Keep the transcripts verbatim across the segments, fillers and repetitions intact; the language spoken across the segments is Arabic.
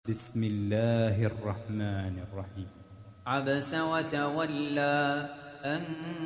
بسم الله الرحمن الرحيم. عبس وتولى أن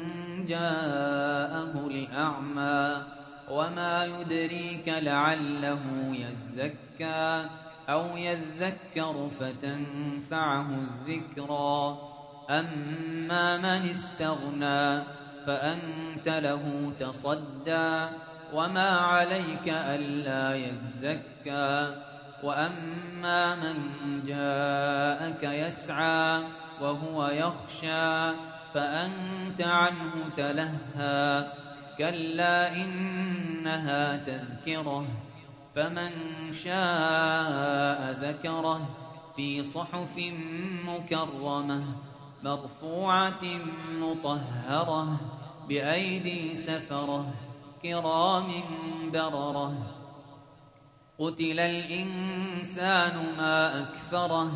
جاءه الأعمى وما يدريك لعله يزكى أو يذكر فتنفعه الذكرى. أما من استغنى فأنت له تصدى وما عليك ألا يزكى. وأما من جاءك يسعى وهو يخشى فأنت عنه تلهى. كلا إنها تذكرة فمن شاء ذكره في صحف مكرمة مرفوعة مطهرة بأيدي سفرة كرام بررة. قتل الإنسان ما أكفره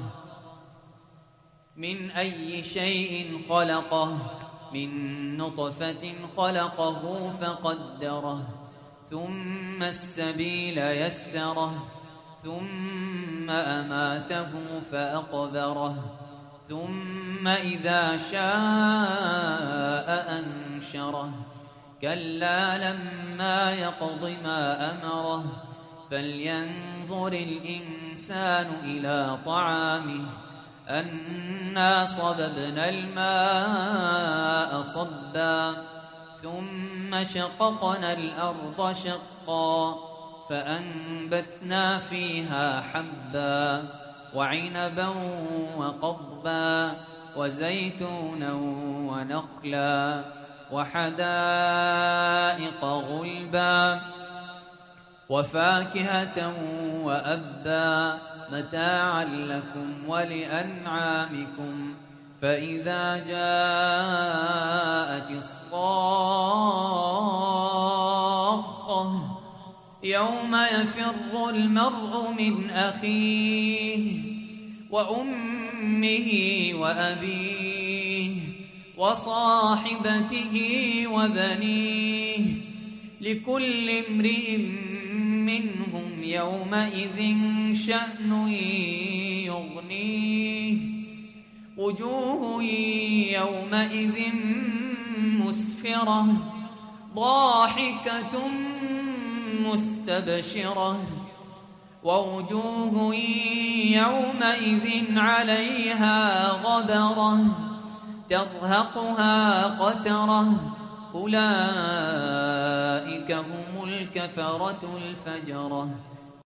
من أي شيء خلقه من نطفة خلقه فقدره ثم السبيل يسره ثم أماته فأقبره ثم إذا شاء أنشره. كلا لما يقض ما أمره فلينظر الإنسان إلى طعامه أنا صببنا الماء صبا ثم شققنا الأرض شقا فأنبتنا فيها حبا وعنبا وقضبا وزيتونا ونخلا وحدائق غلبا وفاكهة وأبا متاعا لكم ولأنعامكم. فإذا جاءت الصاخة يوم يفر المرء من أخيه وأمه وأبيه وصاحبته وبنيه لكل امرئ منهم يومئذ شأن يغنيه. وجوه يومئذ مسفرة ضاحكة مستبشرة ووجوه يومئذ عليها غبرة ترهقها قترة أولئك هم الكفرة الفجرة.